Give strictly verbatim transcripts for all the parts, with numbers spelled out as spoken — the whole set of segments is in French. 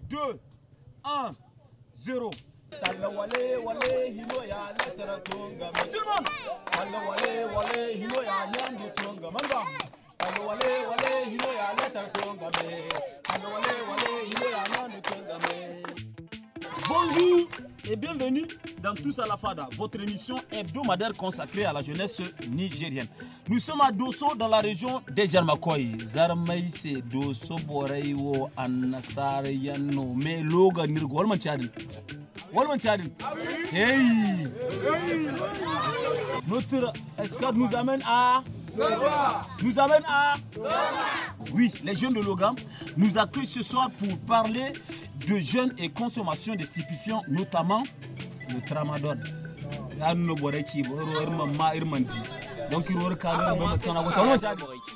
deux, un, zéro. Tout le monde. Bonjour et bienvenue dans Tous à la Fada, votre émission hebdomadaire consacrée à la jeunesse nigérienne. Nous sommes à Dosso dans la région des Jarmakoy. Zarmaïse Dosso Boreio Anasarayano Meloga Nirgo Walman Chadin. Walman Chadin. Hey! Notre escadre nous amène à Loga. Nous amène à Loga. Oui, les jeunes de Loga nous accueillent ce soir pour parler de jeunes et consommation de stupéfiants, notamment le tramadol. Donc il y a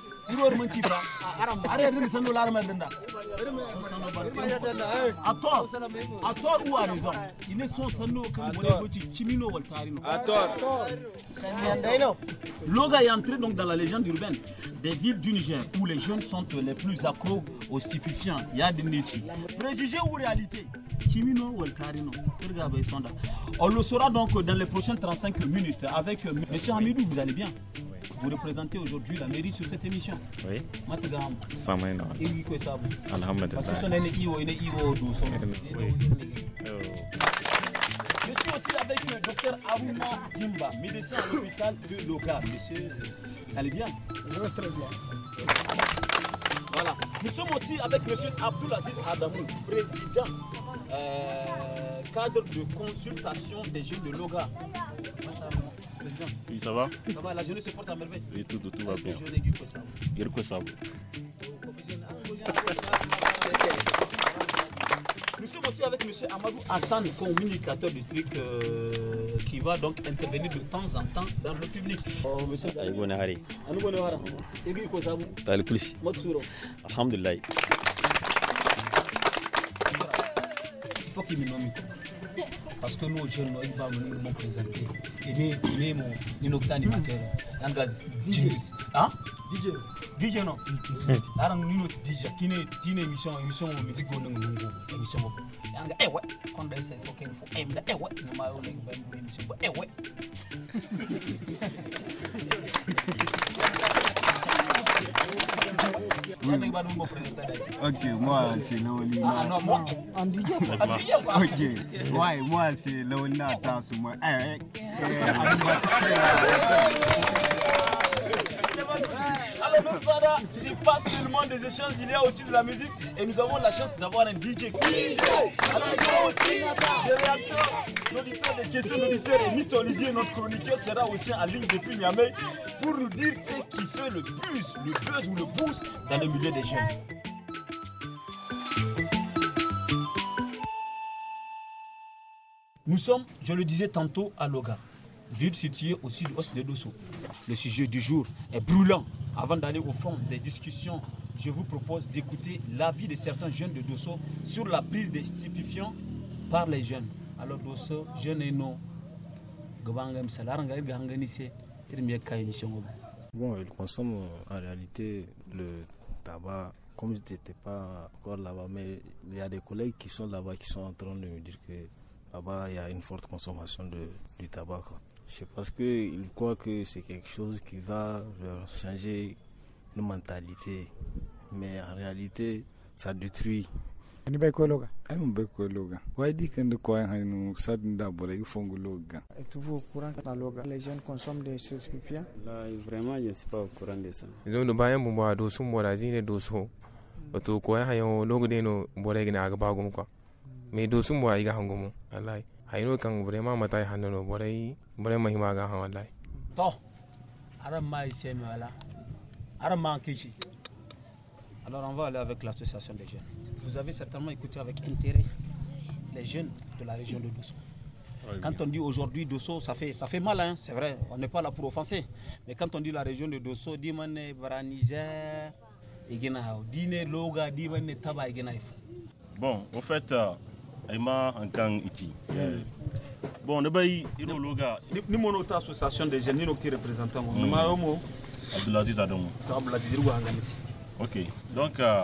à tort, à tort ou à raison, ils ne sont sans nous comme Chimino ou Tarino. À tort. Loga est entré donc dans la légende urbaine des villes du Niger où les jeunes sont les plus accros aux stupéfiants. Il y a des nichis. Préjugés ou réalité? Chimino ou Tarino. On le saura donc dans les prochaines trente-cinq minutes avec M. Hamidou. Vous allez bien? Vous représentez aujourd'hui la mairie sur cette émission. Oui. Samaina. Alhamdulillah. Parce que ce n'est pas Iwo, il est Iwo Dosso. Je suis aussi avec le docteur Aruma Gimba, médecin à l'hôpital de Loga. Monsieur, ça allait bien? Oui, très bien. Voilà. Nous sommes aussi avec monsieur Abdoulaziz Adamou, président, euh, cadre de consultation des jeunes de Loga. Président. Oui, ça va? Ça va, la jeunesse se porte à merveille? Oui, tout, tout va bien. Il Nous sommes aussi avec M. Amadou Hassan, communicateur district, euh, qui va donc intervenir de temps en temps dans le public. Oh, monsieur Aïbonahari. Aïbonahari. Et puis, quoi ça vous? T'as le plus. Alhamdulillah. Il faut qu'il me nomme. Parce que nous, jeunes, ils vont nous présenter. Il est mon animateur. D J. Hein? D J. D J non. Alors nous nous D J. Qui n'est qui n'est émission émission musique on nous nous émission. Anga eh ouais. Quand il faut qu'il faut eh mais eh ouais. Nous ma on est ben émission eh ouais. Ok, moi c'est Lawali. Ah non, moi, on dit pas. Ok, ouais, moi c'est Lawali Tassou. Moi, eh, alors notre fada, c'est pas seulement des échanges, il y a aussi de la musique et nous avons la chance d'avoir un D J. Alors nous avons aussi des réacteurs, l'auditeurs, des questions d'auditeurs et mister Olivier, notre chroniqueur, sera aussi en ligne depuis Niamey pour nous dire ce qui fait le buzz, le buzz ou le boost dans le milieu des jeunes. Nous sommes, je le disais tantôt, à Loga, ville située au sud-ouest de Dosso. Le sujet du jour est brûlant. Avant d'aller au fond des discussions, je vous propose d'écouter l'avis de certains jeunes de Dosso sur la prise des stupéfiants par les jeunes. Alors Dosso, jeunes et non, bon, ils consomment en réalité le tabac. Comme je n'étais pas encore là-bas, mais il y a des collègues qui sont là-bas qui sont en train de me dire que là-bas il y a une forte consommation de, du tabac, quoi. C'est parce qu'ils croient que c'est quelque chose qui va leur changer une mentalité. Mais en réalité, ça détruit. Êtes-vous au courant que dans Loga, les jeunes consomment des stupéfiants? Là, vraiment, je ne suis pas au courant de ça. Ils ont bien bombardé dos sur moi, ils ont dos sur. Auto quoi, ils ont logo de nos borègues na agabagum quoi. Mais dos sur moi, ils ont gommé. Allah. Haino kan vraiment matai hanno borai borai mahima ga han wallahi to aram mai semi wala aram mankichi. Alors on va aller avec l'association des jeunes. Vous avez certainement écouté avec intérêt les jeunes de la région de Dosso. Quand on dit aujourd'hui Dosso, ça fait ça fait mal, hein, c'est vrai, on n'est pas là pour offenser. Mais quand on dit la région de Dosso, dit mané Baraniger et Gena, dine Loga, dit mané Taba et Genaif. Bon, en fait Aïma en tant ici. Bon, ne bayi ino Loga. Ni mon autre association des jeunes, ni notre représentant. Nous m'avons Abdoulaziz Adamou. Abdoulaziz Adamou. Ok, donc euh,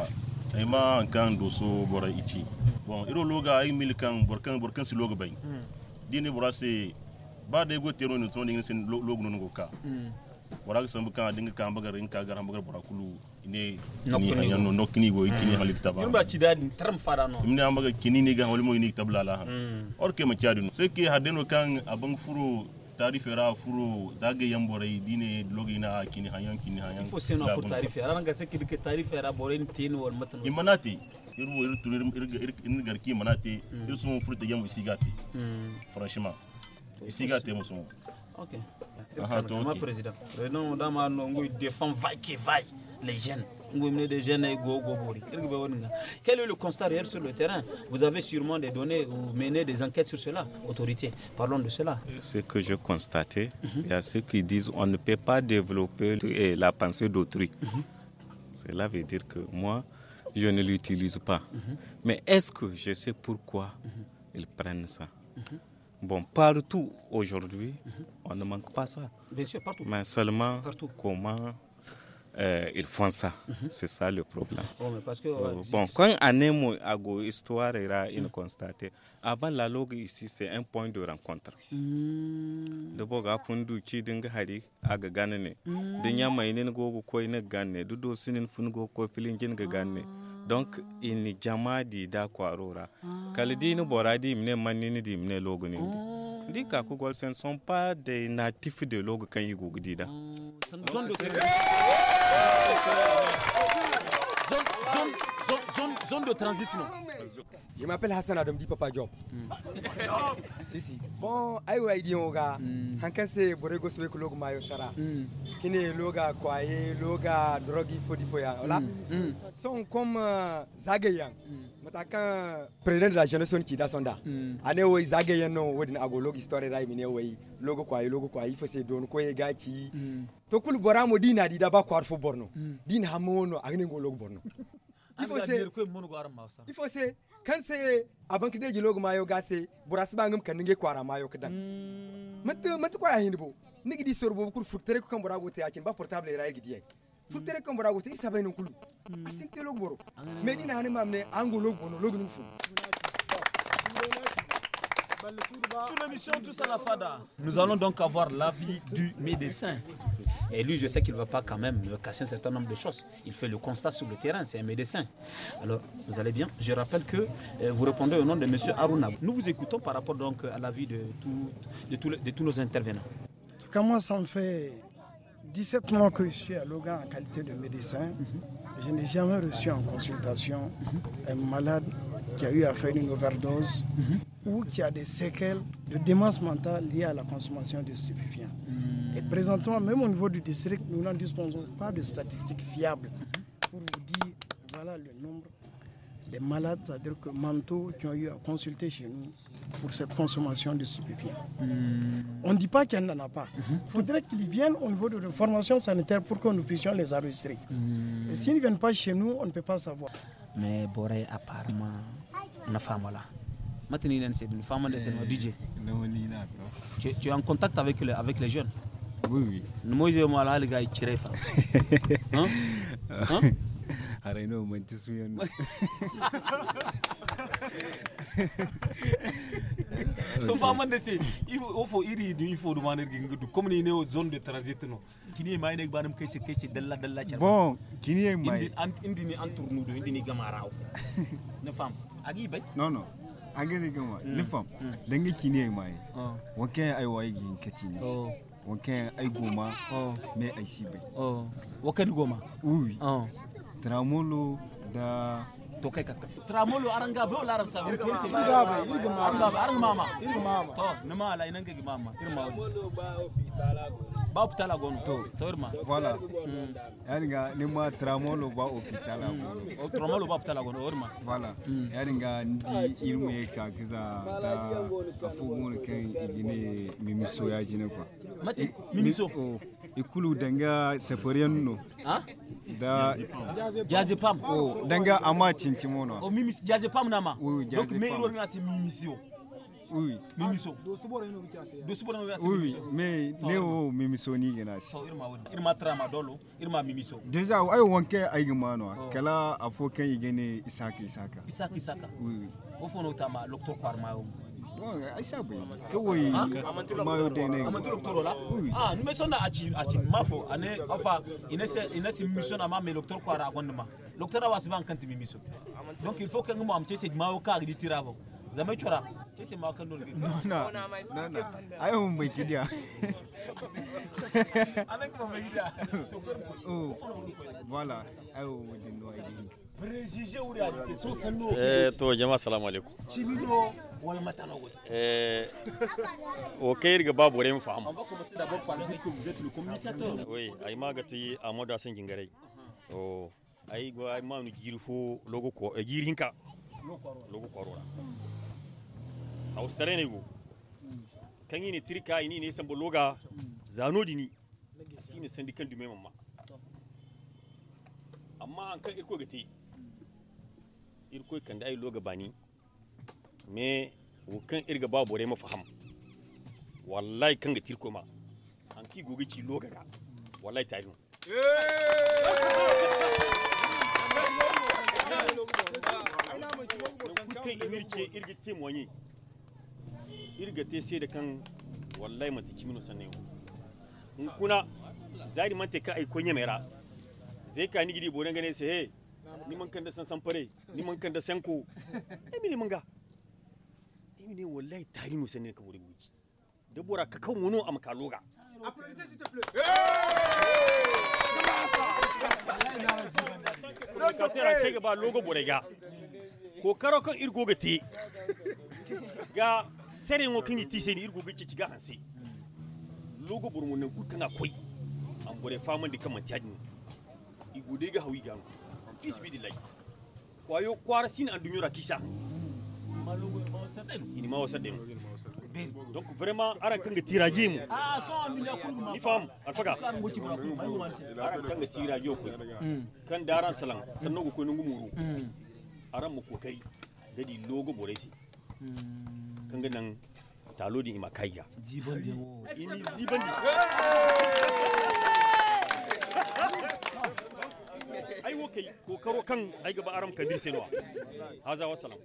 ay ma kan do so bora ichi bon iro loga ay mil kan borkan borkan si loga bay dini bora se ba de go tero ni ton ni sen logo no go ka bora ga sambu kan dinga kan bagar in ka gar bagar bora kulu ne ni hayan no nokni go ichi ni halit taba yumba ci dadi tram fara no imne amaga kini ni ga hol mo ni tabla la or ke ma ciadu no se ke hadeno kan abang furo tarifera furo dage yamboray dine logi na kini hayan kini hayan il faut c'est no pour tarifera ranga se ke tarifera boren tin wal matan imanati irwo ir tulir ir ir garki manati ir sumo furta yambo sigati franchement sigati mo sumo OK aha to ma président non dama no ngoy défend vai que vai les jeunes des jeunes go go bori. Quel est le constat réel sur le terrain? Vous avez sûrement des données ou mené des enquêtes sur cela, autorité. Parlons de cela. Ce que je constatais, il y a ceux qui disent on ne peut pas développer la pensée d'autrui. Cela veut dire que moi, je ne l'utilise pas. Mm-hmm. Mais est-ce que je sais pourquoi mm-hmm. ils prennent ça? Mm-hmm. Bon, partout aujourd'hui, mm-hmm. on ne manque pas ça. Bien sûr, partout. Mais seulement partout. comment euh, ils font ça. Mm-hmm. C'est ça le problème. Oh, mais parce que, euh, euh, bon, quand on a une histoire, il a une constatée. Avant la logue ici, c'est un point de rencontre. D'abord, à Fundu, Chiding Hari, Agaganene. Denyama inen go ko ina ganne, dudo sinin fungo ko filingin ganne. Donc, il n'y a jamais dit d'acquarora. Kalidine Boradi, mne manini di mne logoni. Dit qu'à Kugol, ce ne sont pas des natifs de log quand ils go dida. Zone, zone de transit, non? Je m'appelle Hassan Adam Di Papa Job. Si, si. Bon, aïe, aïe, dit on gars. Hankasse, Borego Swek Log Mayo Sara. Kine Loga Kwaye, Loga Drogi Fodi Foya. Voilà. Sont comme Zagayan. Matakan président de la jeunesse qui da sonda. Ane wo Zagayan no wedin ago log histoire rai mine wey. Logo Kwaye, Logo Kwaye fo se don ko e gachi. To kul boramo dina di da ba kwar fo borno. Din hamono agne go log borno. Il faut se il faut se quand c'est avant que des logo mayo gasse burasba ngam kan nge kwara mayo kadan mat mat ko ahin bo nigi di sorbo kur furtere ko kan burago te akin ba portable ra gidi furtere kan burago te isa bayno kulu asin te logo boro mais dina hanim amne ango logo no logo nfu sur l'émission Tous à la Fada, nous allons donc avoir l'avis du médecin. Et lui, je sais qu'il ne va pas quand même me casser un certain nombre de choses. Il fait le constat sur le terrain, c'est un médecin. Alors, vous allez bien. Je rappelle que euh, vous répondez au nom de M. Aruna. Nous vous écoutons par rapport donc à l'avis de, tout, de, tout, de tous nos intervenants. En tout cas, moi, ça me fait dix-sept mois que je suis à Loga en qualité de médecin. Mm-hmm. Je n'ai jamais reçu en consultation mm-hmm. un malade qui a eu à faire une overdose mm-hmm. ou qui a des séquelles de démence mentale liées à la consommation de stupéfiants. Mm-hmm. Et présentement, même au niveau du district, nous n'en disposons pas de statistiques fiables mm-hmm. pour vous dire voilà le nombre des malades, c'est-à-dire que mentaux qui ont eu à consulter chez nous pour cette consommation de stupéfiants. Mm-hmm. On ne dit pas qu'il n'y en a pas. Il mm-hmm. faudrait qu'ils viennent au niveau de la formation sanitaire pour que nous puissions les enregistrer. Mm-hmm. Et s'ils ne viennent pas chez nous, on ne peut pas savoir. Mais Boré apparemment, une femme là. Maintenant, c'est une femme, c'est un D J. Tu, tu es en contact avec, le, avec les jeunes? Oui, oui. Moi, je suis là, les gars, ils tirent. Hein? Hein? Arrêtez-nous, moi, tu suis un. Tu femme, il faut il faut demander comme il est aux zones de transit. Kini mai nek banam kayse kayse dalla dalla charba bon kini mai indi ni entournou do indi ni gamara ne fam agi bay non non agi ni gama ne fam dangi kini mai wake ai wai gin katini wake ai goma me ai si bay oh wake goma oui oh tramolo da to kai ka tramolo aranga be wala ran sabe ko se irga bay irga mama aranga mama irga mama to nama ala inan ka mama irma ba hôpital agono to to irma voilà yaringa nima tramolo ba hôpital agono o tramolo ba hôpital agono irma voilà yaringa ndi ilmu ka kiza da afugun kan igine mimiso ya jine kwa mate mimiso ikulu danga safariyan no ha da jazepam oh danga ama cincimono o mimis jazepam nama donc me iro na se mimisio Oui. Mimiso. Oui, oui, mais Néo Mimiso ni genasi. Irma trama dolo, Irma Mimiso. Déjà, ayo wanke aigumano, kala afoken igene Isaka Isaka. Isaka Isaka. Oui. Au fond notamment l'octo Kwarmao. Bon, Aïssa boy. Que oui. Mayo dene. Amantu l'octo là. Ah, nous me sommes à Achi Achi Mafo, ane enfin, inese inese Mimiso na ma mais l'octo Kwara agondema. L'octo was ban kanti Mimiso. Donc il faut que nous am tese mayo ka di tirabo. Zamai chora. Tese ma kan dole. Non non. Non non. Ayo mo kidia. Avec mon media. Oh. Voilà. Ayo di no idea. Préjugé ou réalité sont sans nous. Eh to jama'a assalamu alaikum. Chimino wala matana wote. Eh o kai ga babu ren faham. On va commencer d'abord par dire que vous êtes le communicateur. Oui, ay magati Amadou Hassan Jingare. Oh, ay go ay ma nu jirfo logo ko e jirinka. Logo korora. Austare ne go. Kan yi ne tirka ini ne sambo loga zano dini. Asine syndical du même mamma. Amma an kan iko gate. Irko kan da ay loga bani. Me wukan irga babu rai mafaham. Wallahi kan ga tirko ma. An ki goge ci loga ga. Wallahi tayi. Kai imirce irga temwanye. Irga te sai da kan wallahi mata kimino sanne. Kun kuna zari man te ka ai konye mera. Zai ka ni gidi boran gane sai he ni man kan da san san fare ni man kan da sanko. Ai ni manga. Ai ne wallahi tari no sanne ka bore guji. Da bora ka kan wono am ka loga. Applaudissez s'il te plaît. Communicateur kai ga ba logo borega. Ko karo kan irgo gati. Ga sere ngo kingi ti sai irgo gici ci ga hanse. Logo burmu ne ku kana koi. An bore faman di kan mantaji. Igode ga hawi ga. Bismillah. Kwayo kwara sin an dunyora kisa. Ini ma wasa dem. Donc vraiment aran kanga tiraji mu. Ah so an dunya kullu ma. Ni fam alfaga. Aran kanga tiraji ko. Kan daran salan sanno go ko nungu muru. Aran mu kokari gadi logo boresi. Kanga nan talo di imakaiya. Zibandi wo. Ini zibandi. Ai wokai ko karo kan ai gaba aram kadir senwa. Haza wa salam.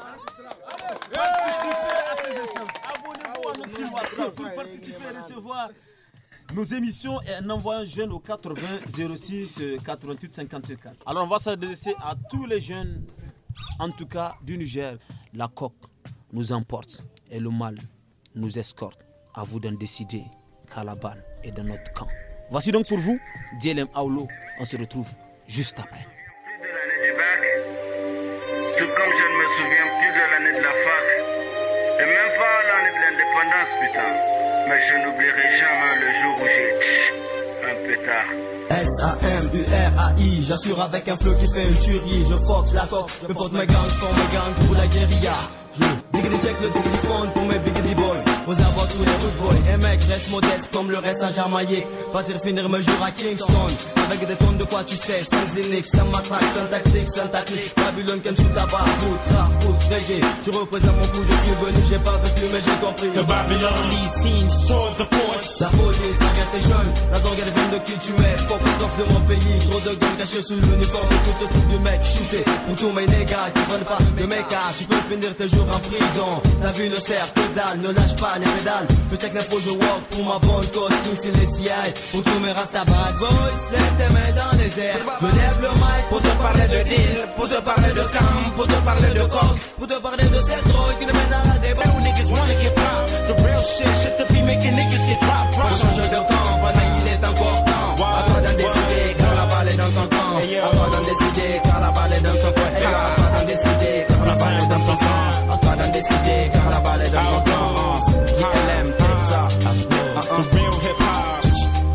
Participez à ces échanges. Abonnez-vous à notre fil WhatsApp pour participer et recevoir nos émissions et un envoyant jeune au quatre-vingts zéro six quatre-vingt-huit cinquante-quatre. Alors on va s'adresser à tous les jeunes, en tout cas du Niger. La coque nous emporte et le mal nous escorte. À vous d'en décider car la balle est dans notre camp. Voici donc pour vous D L M Aoulo. On se retrouve juste après. Plus de l'année du bac, tout comme je ne me souviens plus de l'année de la fac, et même pas l'année de l'indépendance, putain. Mais je n'oublierai jamais le jour où j'ai un pétard. S A M U R A I, j'assure avec un flow qui fait une tuerie. Je fuck la coque, peu porte mes gangs, font mes gangs pour la guérilla. Je diggity check le diggity phone pour mes biggity boys. Aux avoir tous les good boys, et mec reste modeste comme le reste à Jamaïque. Va-t-il finir mes jours à Kingston avec des tonnes de quoi tu sais, sans zénique, sans matraque, sans tactique, sans tactique. Babylone can shoot tabac, foot, trap, foot, reggae. Je représente mon coup, je suis venu, j'ai pas vécu mais j'ai compris. The Babylon lead scenes toward the force. La police, la guerre c'est jeune, la drogue elle vient de qui tu es. Fuck le coffre de mon pays, trop de guns cachés sous l'uniforme. Écoute le style du mec, shooté pour tous mes négats qui prennent pas de méca. Tu peux finir tes jours en prison. Ta vie ne sert que dalle, ne lâche pas les pédales. Je check l'info, je walk pour ma bonne cause, King c'est les C I. Pour tous mes rasta bad boys, lève tes mains dans les airs. Je lève le mic pour te parler de deal, pour te parler de camp, pour te parler de coke, pour te parler de cette drogue qui nous met dans la débat. Real niggas wanna get pop, the real shit, shit to be making niggas get drop, drop. On change de camp, pendant qu'il est encore temps. À toi d'en décider quand la balle est dans ton camp. À toi d'en décider quand la balle est dans ton coin. À toi d'en décider quand la balle est dans ton camp. À toi d'en décider quand la balle est dans ton camp. J L M, Texas, the real hip hop,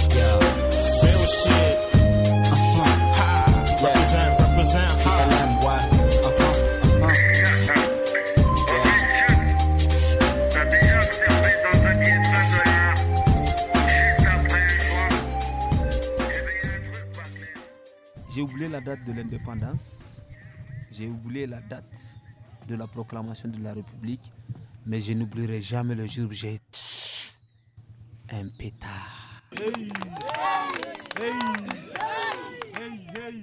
real shit. Represent, represent, J L M, what? J'ai oublié la date de l'indépendance, j'ai oublié la date de la proclamation de la République, mais je n'oublierai jamais le jour où j'ai un pétard. Hey, hey, hey,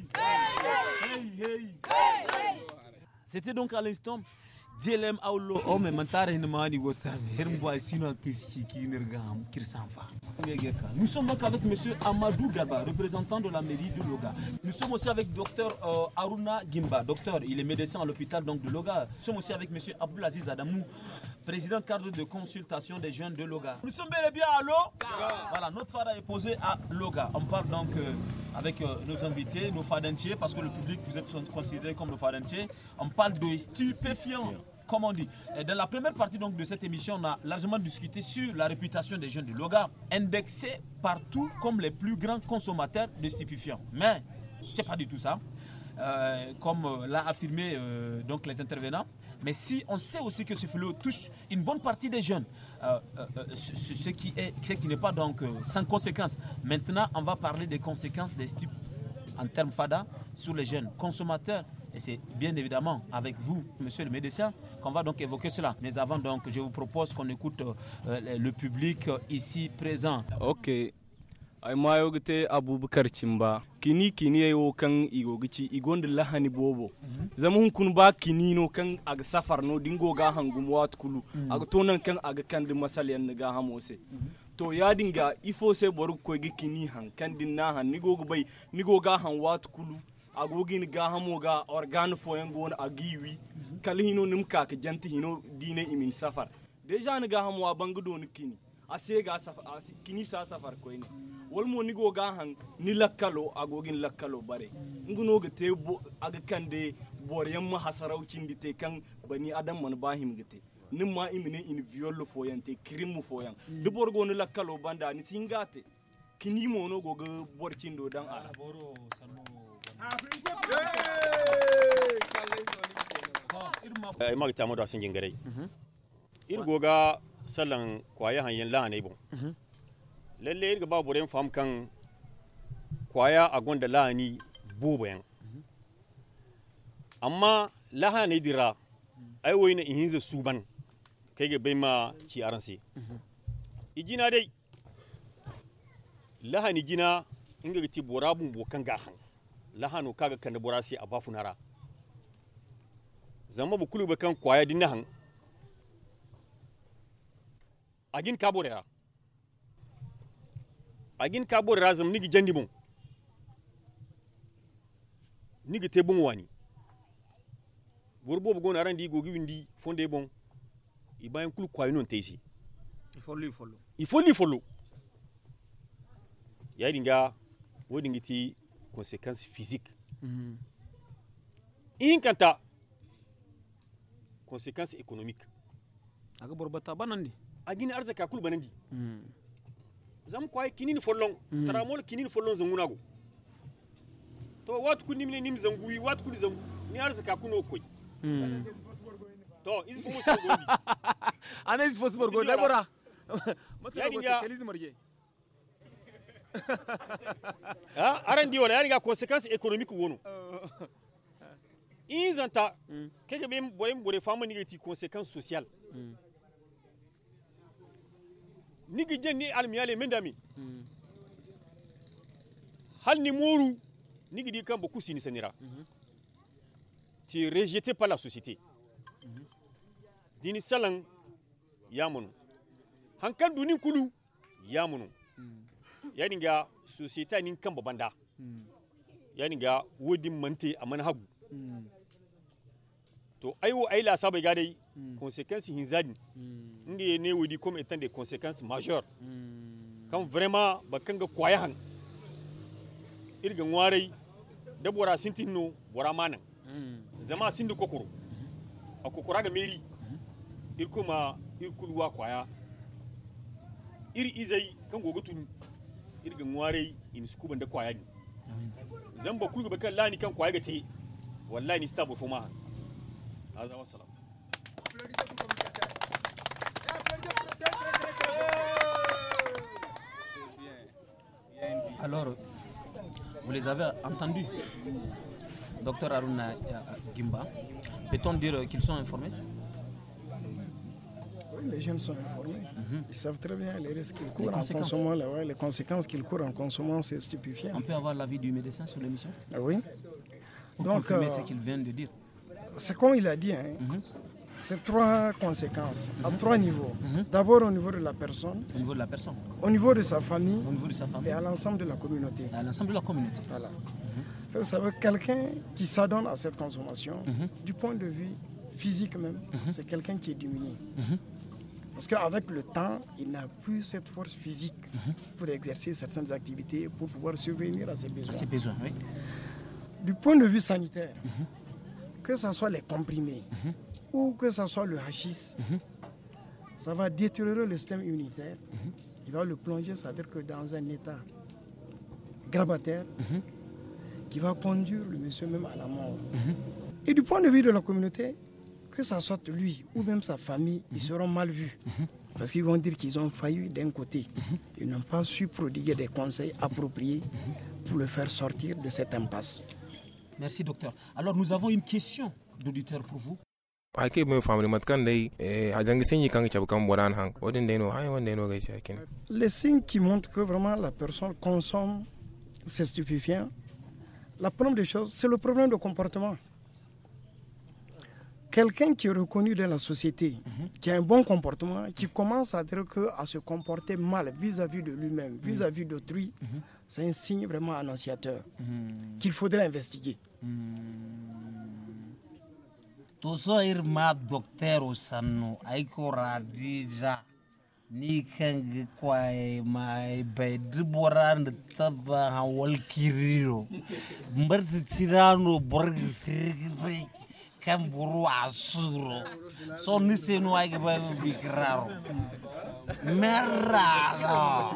hey, hey, hey. C'était donc à l'instant D L M Aulo, oh mais mentare ne mani go serve, hermboy sino kiski ki nergam kirsanfa. Nous sommes donc avec monsieur Amadou Garba, représentant de la mairie de Loga. Nous sommes aussi avec docteur euh, Aruna Gimba, docteur, il est médecin à l'hôpital donc de Loga. Nous sommes aussi avec monsieur Abdulaziz Adamou, président cadre de consultation des jeunes de Loga. Nous sommes bel et bien à Loga. Voilà, notre fada est posé à Loga. On parle donc euh, avec euh, nos invités, nos fadentiers, parce que le public, vous êtes considérés comme nos fadentiers. On parle de stupéfiants. Comme on dit. Et dans la première partie donc, de cette émission, on a largement discuté sur la réputation des jeunes de Loga, indexés partout comme les plus grands consommateurs de stupéfiants. Mais ce n'est pas du tout ça, euh, comme euh, l'a affirmé euh, donc, les intervenants. Mais si on sait aussi que ce fléau touche une bonne partie des jeunes, euh, euh, ce, ce qui est, ce qui n'est pas donc euh, sans conséquences. Maintenant, on va parler des conséquences des stupes en termes fada sur les jeunes consommateurs. Et c'est bien évidemment avec vous, monsieur le médecin, qu'on va donc évoquer cela. Mais avant, donc, je vous propose qu'on écoute euh, le public euh, ici présent. Ok. Moi, je suis Aboubakar Chimba. Kini kini yo kan igogici igonde lahani bobo. Zamu kun ba kini no kan ag safar no dingo ga hangum wat kulu. Ag tonan kan ag kan de masaliyan ga hamose. To ya dinga ifo se boru ko gi kini han kan dinna han nigo bai nigo ga han wat kulu. Agogin ga hamo ga organ foyen gon agiwi kali hino nim ka ke janti hino dine imin safar deja ni ga hamo bangu don kini ase ga safar kini sa safar ko ni wol mo ni go ga han ni lakkalo agogin lakkalo bare nguno ga te aga kande boryan ma hasaraucin dite kan bani adam man bahim gite nim ma imine in viol foyen te krim foyen de borgo ni lakkalo banda ni singate kini mo no go ga borcin do dan ala boro sanmo ima ta madu asin gingare irgo ga sallan kwaya hanyen la ne bon lalle irga ba buren fam kan kwaya a gonda la ni bubayan amma la ne dira ai woyina ihinza suban kai ga ma ci aransi igina dai la ni gina inga ti borabun bokan ga han lahano kaga kan borasi a bafunara zama bu kulu bakan kwaya dinna han agin kaborera agin kaborera zam nigi jandi bon nigi te bon wani borbo bu gona randi gogi windi fonde bon ibayen kulu kwayo non teisi il faut lui follow il faut lui follow ya dinga wodingi ti conséquences physiques. Mm-hmm. In kanta conséquences économiques. Aga borbata banandi. Agini arzaka kul banandi. Mm. Zam kwai kinini follon, mm. taramol kinini follon zangunago. To wat kuni mine nim zangui, wat kuni zangu, ni arzaka kuno koi. Mm. To is fo so godi. Ana is fo so godi labora. Mata ko kelizi marje. Ah, arandi wala yari ga conséquences économiques wono. Inzanta keke bem boyem bore fama ni ti conséquences sociales. Nigi jenni almiyale mendami. Hal ni moru nigi di kan beaucoup sini senira. Tu es rejeté par la société. Dini salang yamono. Hankan duni kulu yamono. Yani ga société nin kan babanda mm. yani ga wodi mante amana hagu mm. to ayo ay la sabe ga dai mm. conséquences hinzadi mm. ngi ne wodi comme étant des conséquences majeures mm. quand vraiment bakanga kwaya han irga ngwarai da bora sintino bora manan mm. zama sindu kokoro mm. akokora ga meri mm. irkuma irkulwa kwaya iri izai kan gogotun irgin ware in scuba da kwaya ne zan ba kulga bakan lani kan kwaya ga te wallahi ni stable fuma azza wassalam. Alors vous les avez entendus, docteur Aruna Gimba, peut-on dire qu'ils sont informés? les jeunes sont informés. Mm-hmm. Ils savent très bien les risques qu'ils courent les en consommant, les, ouais, les conséquences qu'ils courent en consommant ces stupéfiants. On peut avoir l'avis du médecin sur l'émission? Ah oui. Pour Donc, confirmer euh, ce qu'il vient de dire. C'est comme il a dit, hein, mm-hmm. c'est trois conséquences, mm-hmm. à trois niveaux. Mm-hmm. D'abord au niveau de la personne. Au niveau de la personne. Au niveau de sa famille. Au niveau de sa famille. Et à l'ensemble de la communauté. À l'ensemble de la communauté. Voilà. Mm-hmm. Vous savez, quelqu'un qui s'adonne à cette consommation, mm-hmm. du point de vue physique même, mm-hmm. c'est quelqu'un qui est diminué. Mm-hmm. Parce qu'avec le temps, il n'a plus cette force physique mm-hmm. pour exercer certaines activités, pour pouvoir subvenir à ses besoins. À ses besoins, oui. Du point de vue sanitaire, mm-hmm. que ce soit les comprimés mm-hmm. ou que ce soit le hachis, mm-hmm. ça va détériorer le système immunitaire. Mm-hmm. Il va le plonger, c'est-à-dire que dans un état grabataire mm-hmm. qui va conduire le monsieur même à la mort. Mm-hmm. Et du point de vue de la communauté, que ce soit lui ou même sa famille, mm-hmm. ils seront mal vus. Mm-hmm. Parce qu'ils vont dire qu'ils ont failli d'un côté. Mm-hmm. Ils n'ont pas su prodiguer des conseils appropriés mm-hmm. pour le faire sortir de cette impasse. Merci docteur. Alors nous avons une question d'auditeur pour vous. Les signes qui montrent que vraiment la personne consomme ces stupéfiants, la première des choses, c'est le problème de comportement. Quelqu'un qui est reconnu dans la société, mm-hmm. qui a un bon comportement, qui commence à, dire que, à se comporter mal vis-à-vis de lui-même, mm-hmm. vis-à-vis d'autrui, mm-hmm. c'est un signe vraiment annonciateur mm-hmm. qu'il faudrait investiguer. To so irma docteur sanno ay ko radija ni kan kwai mai bai dubora da taba hawal kiriro mbarti tirano borgi sirri kan buru asuro so ni senu ay ga ba bikraro merra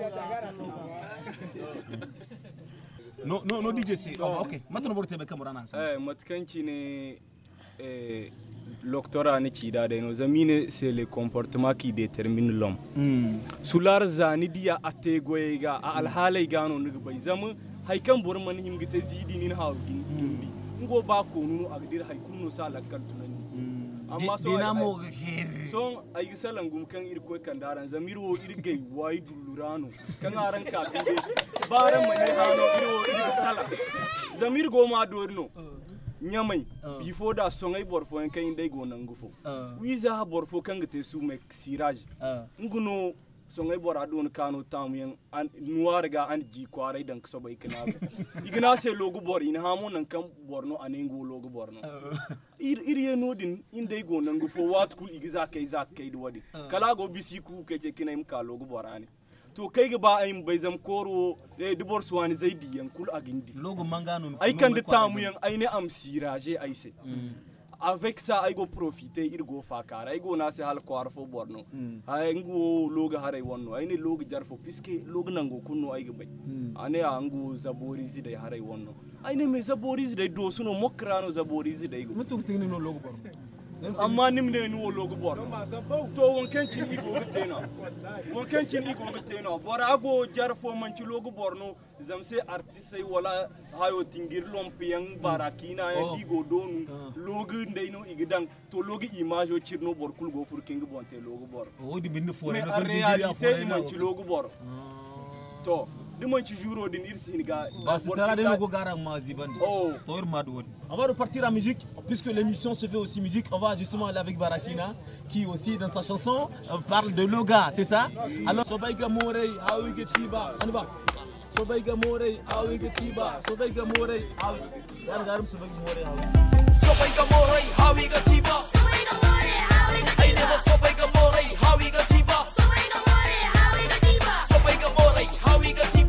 no no no D J C oh, ok maintenant borte be kamera nan eh matkanci ne eh l'octora ni ci da no zamine c'est le comportement qui détermine l'homme mm. sular zani dia ategoyga a alhalai gano ni bai zama haikan burman himgite zidi ni ha gindi ngo ba ko nunu agdir haikun no sala kaltunani amma so dinamo so ay salangum kan ir ko kan daran zamiro irgay way dulurano kan aran ka binde baran mani hano iro ir sala zamir go ma dorno nyamai before da songai borfo en kan dai go nangufo wiza borfo kan gite su me siraj nguno songai bora don kano tamuyan an nuwarga an ji kwarai dan so bai kana igna se logo bor in hamo nan kan borno anengo logo borno ir ir ye nodin indai go nangufo wat kul igiza kai za kai dwadi kala go bisiku keke kinaim ka logo borani to kai ga ba ayin bai zam koro eh dubor suwani zaidi yan kul agindi logo mangano ay kan da tamuyan ay ne am siraje ay se avec ça ay go profiter ir go fakara ay go na se hal ko arfo borno ay ngo logo haray wonno ay ne logo jarfo puisque logo nango kunno ay ga bay ane angu zaborizi dai haray wonno ay ne me zaborizi dai do suno mokrano zaborizi dai go mutum tingni no logo borno amma nimne ni wo logo bor to won kencin igo gutena won kencin igo gutena bora ago jarfo manci logo borno zamse artiste wala hayo tingir lompiang barakina e digo donu logo ndeyno igdan to logo image o cirno bor kul go furking bonte logo bor o di binne fore no realite manci logo bor to demain tu joues din irsi ga oh on va repartir en musique puisque l'émission se fait aussi musique. On va justement aller avec Barakina qui aussi dans sa chanson parle de Loga, c'est ça? Alors Sobaiga Morey Awi Getiba Anba Sobaiga Morey Awi Getiba Sobaiga Morey Awi Garam Sobaiga Morey Awi Sobaiga Morey Awi Getiba Sobaiga Morey Awi Getiba I never Sobaiga Morey Awi Getiba Sobaiga Morey Awi Getiba Sobaiga Morey Awi Getiba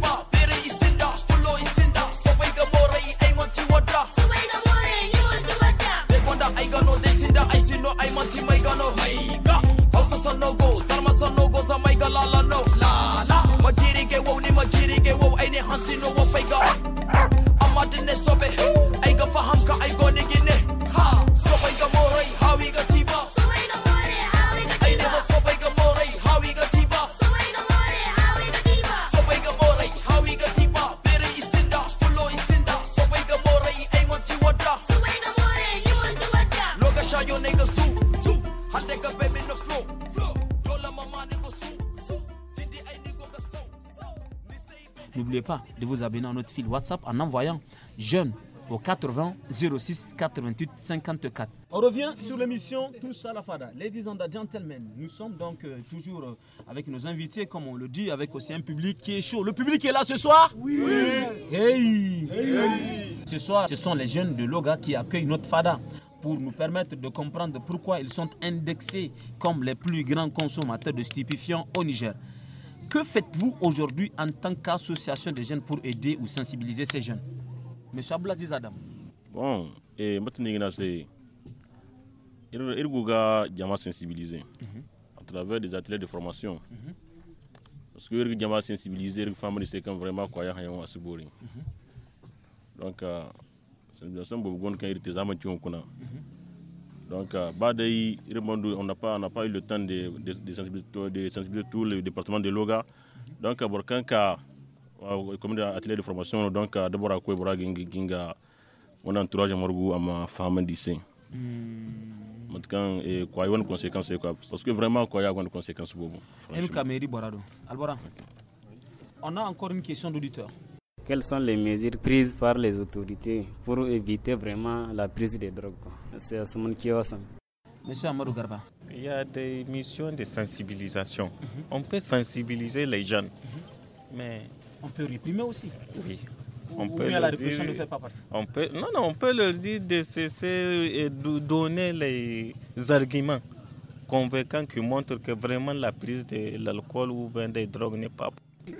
I want to make a no haiga. House of no go, Sarma son no goes on my galala no la la. Magiri get wo ni magiri get wo any hansi no wo faiga. I'm at the nest of it. I go for hamka, I go nigine. Ha, so I go more, how we got tiba. So I go more, how we got tiba. I never so I go more, how we got tiba. So I go more, how we got tiba. So I go more, how we got tiba. Very isinda, full isinda. So I go more, I want to water. So I go more, you want to water. Look at your niggas. Take a baby in the floor, floor. n'oubliez pas de vous abonner à notre fil WhatsApp en envoyant jeune au quatre-vingts zéro six quatre-vingt-huit cinquante-quatre. On revient sur l'émission Tous à la Fada. Ladies and gentlemen, nous sommes donc euh, toujours euh, avec nos invités, comme on le dit, avec aussi un public qui est chaud. Le public est là ce soir? Oui. Hey. Hey. Ce soir, ce sont les jeunes de Loga qui accueillent notre Fada pour nous permettre de comprendre pourquoi ils sont indexés comme les plus grands consommateurs de stupéfiants au Niger. Que faites-vous aujourd'hui en tant qu'association de jeunes pour aider ou sensibiliser ces jeunes? Monsieur Abdelaziz Adam. Bon, et maintenant, c'est il Gouga Djama sensibiliser à travers des ateliers de formation. Parce que il Djama sensibiliser les femmes, c'est quand vraiment quoi, il y a un assoubori. Donc, sensibilisation beaucoup quand il était amateur on connaît. Donc, badai, on n'a pas, on n'a pas eu le temps de, de, de, sensibiliser, de sensibiliser tout le département de Loga. Donc, à Borkanka, comme atelier de formation, donc d'abord à quoi ginga on entourage morgu à ma femme d'ici. Maintenant, et quoi y a une conséquence quoi? Parce que vraiment quoi y a une conséquence pour vous. Et nous caméri Borado. Albora. On a encore une question d'auditeur. Quelles sont les mesures prises par les autorités pour éviter vraiment la prise de drogue? C'est à ce moment qui est. Monsieur Amadou Garba. Il y a des missions de sensibilisation. Mm-hmm. On peut sensibiliser les jeunes, mm-hmm. mais on peut réprimer aussi. Oui. On ou peut bien la répression dire, ne fait pas partie. On peut, non, non, on peut leur dire de cesser et de donner les arguments convaincants qui montrent que vraiment la prise de l'alcool ou bien des drogues n'est pas.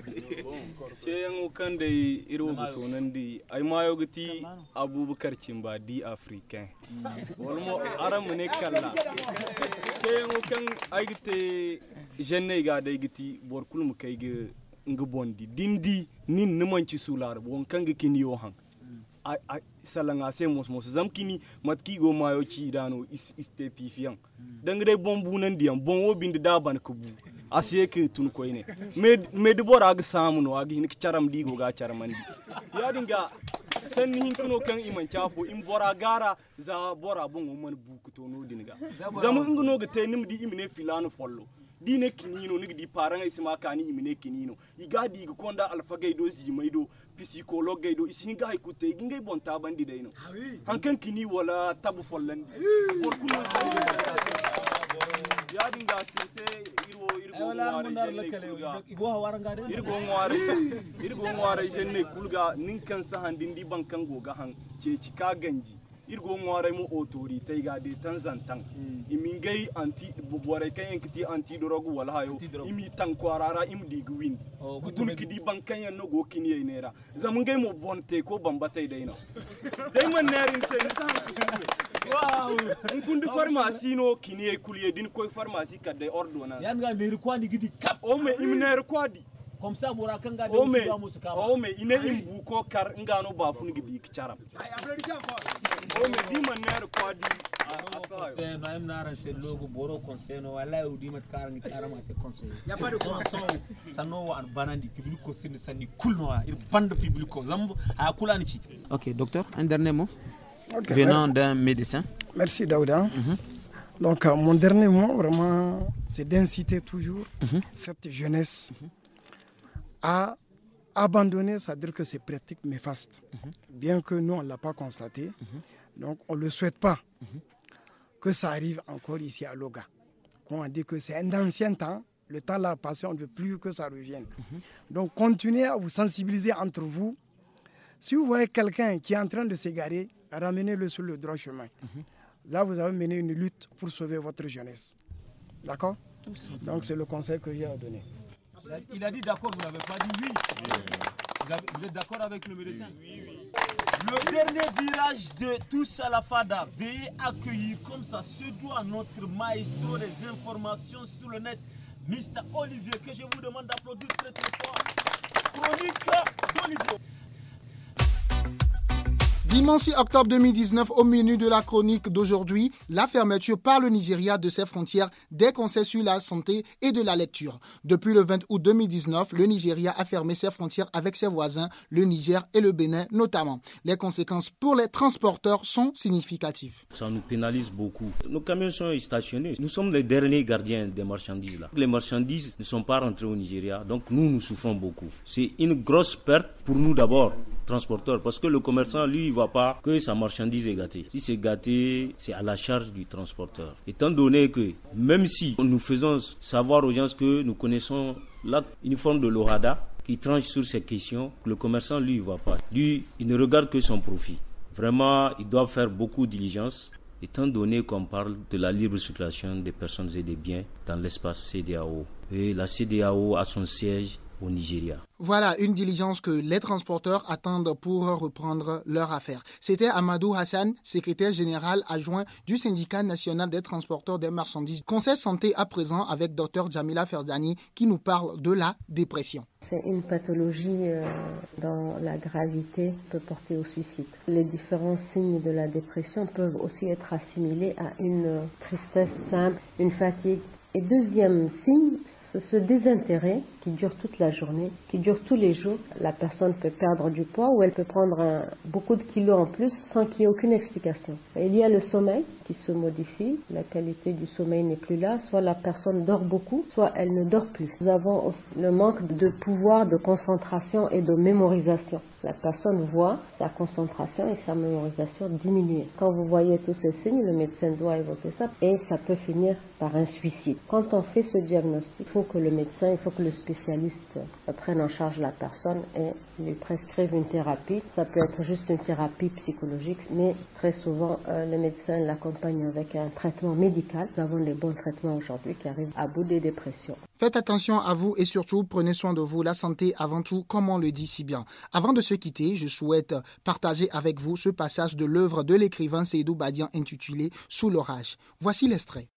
Abubakar Chimba di africain. Walmo aramune kala. Cheyango kan aigite jenne ga da igiti borkulum kayge ngbondi dindi nin numanci sular bon kanga kini yo han. A salanga se mos mos zamkini matki go mayo ci dano iste pifian. Dangre bombu nan diam bon obindi daban kubu. Asiye ke tun koyne med med bora ga samu no agi hin charam digo ga charamandi ya dinga san hin kuno kan iman chafo in bora gara za bora bon man buku to no dinga zamu ngono ga te nim di imine filano follo dine kinino nigi di paranga isma kani imine kinino igadi ga konda alfagay do zimaido psychologue do isin ga ikute ngey bonta bandi deyno hankan kini wala tabu follandi bor kuno ya dinga sise irwo irgo ngware irgo ngware irgo ngware jenne kulga ninkan sahandin di bankan goga han ceci ka ganji irgo ngware mo autorité ga de tanzantan imingay anti bobore kayen kiti anti drogue wala hayo imi tankwarara im digwin kudun kidi bankan yan no go kini nera zamungay mo bonte ko bambatay dayna dayman nerin sen san wow on kundu pharmacie no kini e kuliye din koy pharmacie kadde ordonnance yan ga ner ko ni gidi kap o me im ner ko di comme ça bora kan ga de musuba musuka o me ine imbu ko kar ngano ba fun gidi kicharam o me di man ner ko di c'est même nara c'est logo boro conseil no wala udi mat kar ngi karama te conseil ya pas de conseil ça no an banandi public ko sin sani kulno ir bande public ko zambo a kulani ci. OK docteur, un dernier mot. Okay, venant d'un médecin. Merci Daouda. Mm-hmm. Donc euh, mon dernier mot vraiment c'est d'inciter toujours mm-hmm. cette jeunesse mm-hmm. à abandonner, c'est-à-dire que ces pratiques néfastes. Mm-hmm. Bien que nous on l'a pas constaté, mm-hmm. donc on le souhaite pas mm-hmm. que ça arrive encore ici à Loga. Quand on dit que c'est un ancien temps, le temps l'a passé, on ne veut plus que ça revienne. Mm-hmm. Donc continuez à vous sensibiliser entre vous. Si vous voyez quelqu'un qui est en train de s'égarer, ramenez-le sur le droit chemin. Mm-hmm. Là, vous avez mené une lutte pour sauver votre jeunesse. D'accord? Donc, c'est le conseil que j'ai à donner. Il a dit d'accord, vous n'avez pas dit oui. oui. Vous, avez, vous êtes d'accord avec le médecin? Oui, oui. Le dernier virage de Tous à la Fada, veuillez accueillir comme ça se doit notre maestro des informations sur le net, mister Olivier, que je vous demande d'applaudir très très fort. Chronique d'Olivier. Dimanche six octobre deux mille dix-neuf, au menu de la chronique d'aujourd'hui, la fermeture par le Nigeria de ses frontières des conseils sur la santé et de la lecture. Depuis le vingt août deux mille dix-neuf, le Nigeria a fermé ses frontières avec ses voisins, le Niger et le Bénin notamment. Les conséquences pour les transporteurs sont significatives. Ça nous pénalise beaucoup. Nos camions sont stationnés. Nous sommes les derniers gardiens des marchandises là. Les marchandises ne sont pas rentrées au Nigeria, donc nous, nous souffrons beaucoup. C'est une grosse perte pour nous d'abord, transporteurs, parce que le commerçant, lui, il ne voit pas que sa marchandise est gâtée. Si c'est gâté, c'est à la charge du transporteur. Étant donné que, même si nous faisons savoir aux gens que nous connaissons l'acte uniforme de l'OHADA, qui tranche sur ces questions, le commerçant, lui, il ne voit pas. Lui, il ne regarde que son profit. Vraiment, il doit faire beaucoup de diligence, étant donné qu'on parle de la libre circulation des personnes et des biens dans l'espace C D A O. Et la C D A O a son siège au Nigeria. Voilà une diligence que les transporteurs attendent pour reprendre leur affaire. C'était Amadou Hassan, secrétaire général adjoint du syndicat national des transporteurs des marchandises. Conseil santé à présent avec Dr Jamila Ferdani qui nous parle de la dépression. C'est une pathologie euh, dont la gravité peut porter au suicide. Les différents signes de la dépression peuvent aussi être assimilés à une tristesse simple, une fatigue. Et deuxième signe, ce désintérêt qui dure toute la journée, qui dure tous les jours. La personne peut perdre du poids ou elle peut prendre un, beaucoup de kilos en plus sans qu'il y ait aucune explication. Il y a le sommeil qui se modifie, la qualité du sommeil n'est plus là, soit la personne dort beaucoup, soit elle ne dort plus. Nous avons le manque de pouvoir de concentration et de mémorisation. La personne voit sa concentration et sa mémorisation diminuer. Quand vous voyez tous ces signes, le médecin doit évoquer ça et ça peut finir par un suicide. Quand on fait ce diagnostic, il faut que le médecin, il faut que le spécialiste prenne en charge la personne et lui prescrive une thérapie. Ça peut être juste une thérapie psychologique, mais très souvent, euh, le médecin l'accompagne avec un traitement médical. Nous avons des bons traitements aujourd'hui qui arrivent à bout des dépressions. Faites attention à vous et surtout prenez soin de vous. La santé avant tout, comme on le dit si bien. Avant de se quitter, je souhaite partager avec vous ce passage de l'œuvre de l'écrivain Seydou Badian intitulé « Sous l'orage ». Voici l'extrait.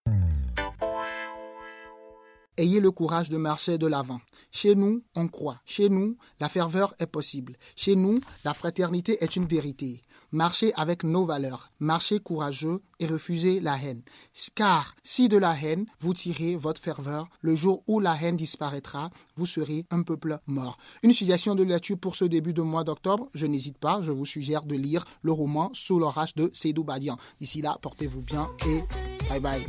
Ayez le courage de marcher de l'avant. Chez nous, on croit. Chez nous, la ferveur est possible. Chez nous, la fraternité est une vérité. Marchez avec nos valeurs. Marchez courageux et refusez la haine. Car si de la haine, vous tirez votre ferveur, le jour où la haine disparaîtra, vous serez un peuple mort. Une suggestion de lecture pour ce début de mois d'octobre. Je n'hésite pas, je vous suggère de lire le roman Sous l'orage de Seydou Badian. D'ici là, portez-vous bien et bye bye.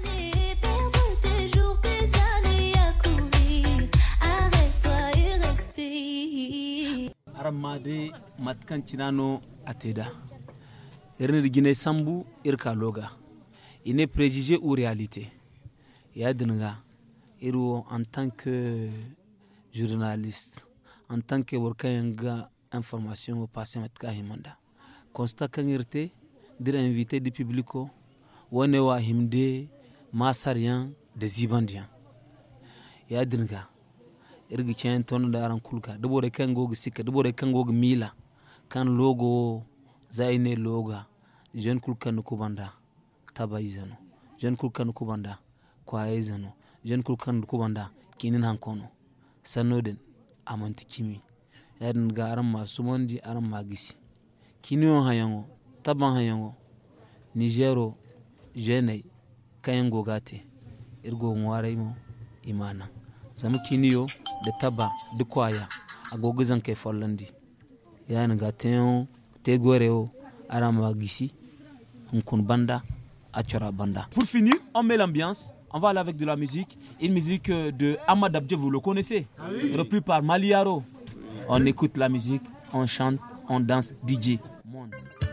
Aramade matkan cinano ateda. Ernir Guinée Sambu irka loga. Il n'est préjugé ou réalité. Yadinga. Iro en tant que journaliste, en tant que workayanga information au passé matka himanda. Constat kangirte dire invité du publico wane wa himde masarian de zibandian. Yadinga. Irgi chen ton da aran kulka dubore kan gogi sikka dubore kan gogi mila kan logo zaine loga jeune kulka no kubanda tabayizano jeune kulka no kubanda kwaizano jeune kulka no kubanda kinin hankono sanoden amanti kimi yadin ga aran masu mondi aran magisi kinio hayango taban hayango Nigero jeune kayango gate irgo ngwaraimo imana zamu kiniyo de taba de kwaya agogizan ke follandi yana gaten te goreo arama gisi hunkun banda achora banda. Pour finir, on met l'ambiance, on va aller avec de la musique, une musique de Ahmad Abdje, vous le connaissez, ah oui. Repris par Maliaro. On écoute la musique, on chante, on danse, D J Monde.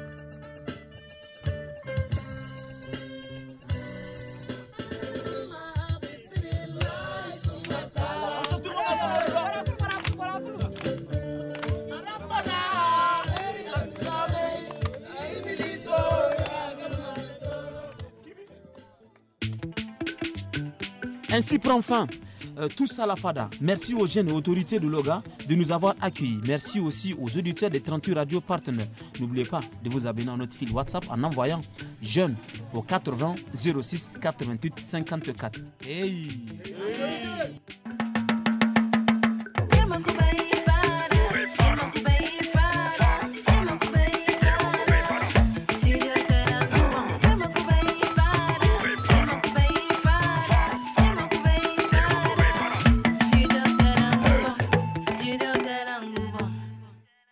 Ainsi prend fin euh, tout ça la fada. Merci aux jeunes et autorités de Loga de nous avoir accueillis. Merci aussi aux auditeurs des trente-huit radios partenaires. N'oubliez pas de vous abonner à notre fil WhatsApp en envoyant jeune au quatre-vingts zéro six quatre-vingt-huit cinquante-quatre. Hey, hey.